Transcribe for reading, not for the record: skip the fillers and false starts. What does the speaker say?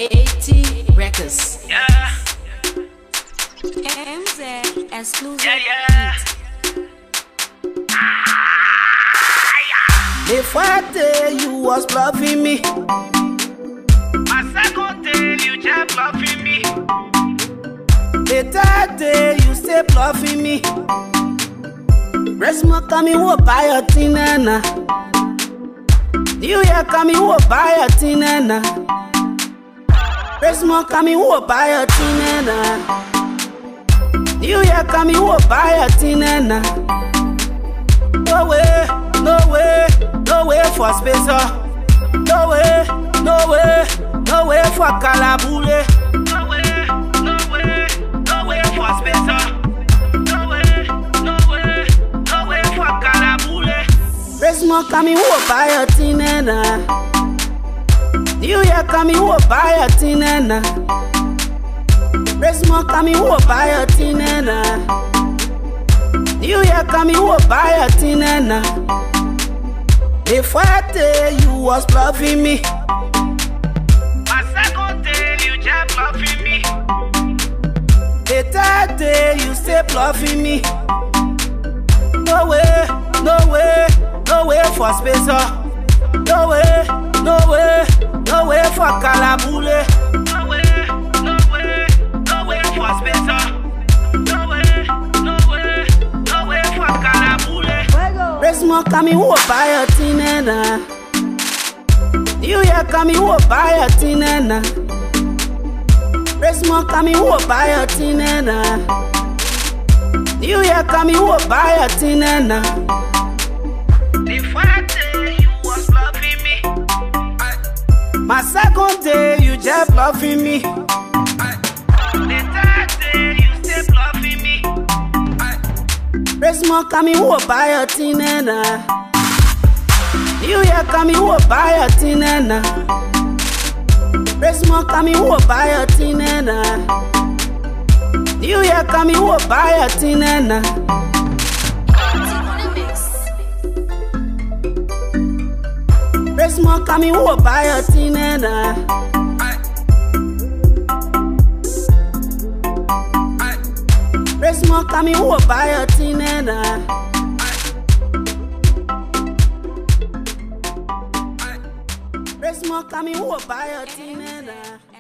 AT Records. Yeah. MZ exclusive. Yeah. Before I tell you was bluffing me, My second day, you just bluffing me. the third day you stay bluffing me. Resmo coming wo buy your tinana. New Year coming wo buy your tinana. Resmo coming wo buy your tinana. New Year coming wo buy your tinana. No way, no way, no way for space. No way, no way, no way for Calabule. No way, no way, no way for spacer. No way, no way, no way for Calabule. Resmo coming wo buy your tinana. New Year coming wo buy your tinana. Resmo coming wo buy your tinana. New Year coming wo buy your tinana. Before I tell you was bluffing me, My second day, you just bluffing me. the third day you stay bluffing me. No way, no way, no way for space. No way, no way, no way for Calabule. No way, no way, no way for spacer. No way, no way, no way for Calabule. Resmo coming wo buy your tinana. New Year coming wo buy your tinana. Resmo coming wo buy your tinana. New Year coming wo buy your tinana. Before I tell you was bluffing me. My second day you just bluffing me. The third day, you stay bluffing me. Resmo coming wo buy your tinana. New Year coming wo buy your tinana. Resmo coming wo buy your tinana. New Year coming wo buy your tinana. Resmo coming wo buy your tinana. Resmo coming wo buy your tinana. Resmo coming wo buy your tinana.